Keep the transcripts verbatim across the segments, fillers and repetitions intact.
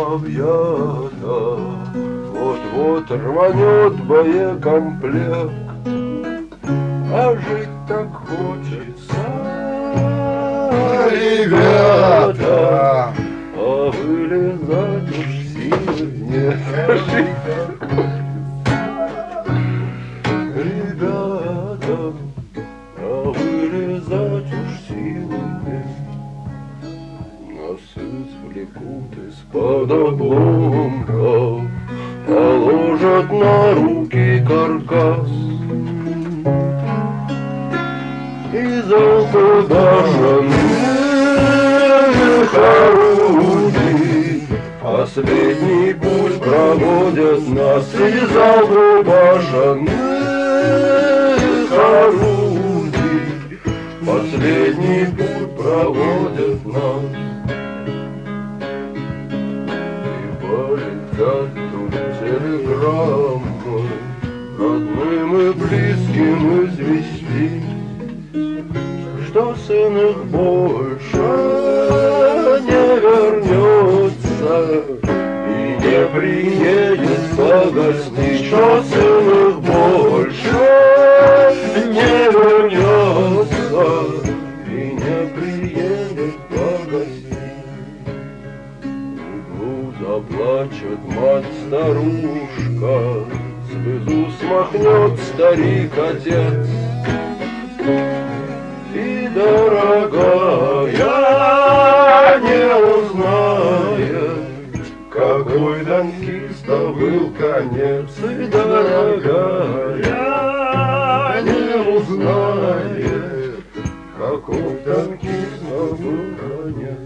объята, вот-вот рванет боекомплект, а жить так хочется, ребята, а вылезать уж силы нет. Жить так хочется, ребята, а вылезать уж силы нет. Нас извлекут из-под обломков, положат на руки каркас. Из алкобашенных орудий последний путь проводят нас. Из алкобашенных орудий последний путь проводят нас. И полетят тут телеграммы родным и близким известить, что сын их больше не вернется и не приедет погостить, что сын их больше не вернется и не приедет погостить. В углу заплачет мать-старушка, слезу смахнет старик-отец. И, дорогая, не узнает, какой танкиста был конец. И, дорогая, не узнает, какой танкиста был конец.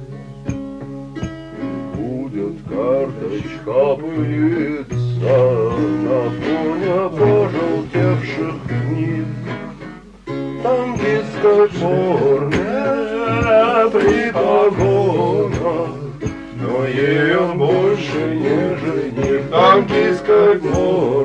И будет карточка пылиться на фоне пожелтевших книг. Танкистской форме при погонах, но ей он больше не жених. Танкистской форме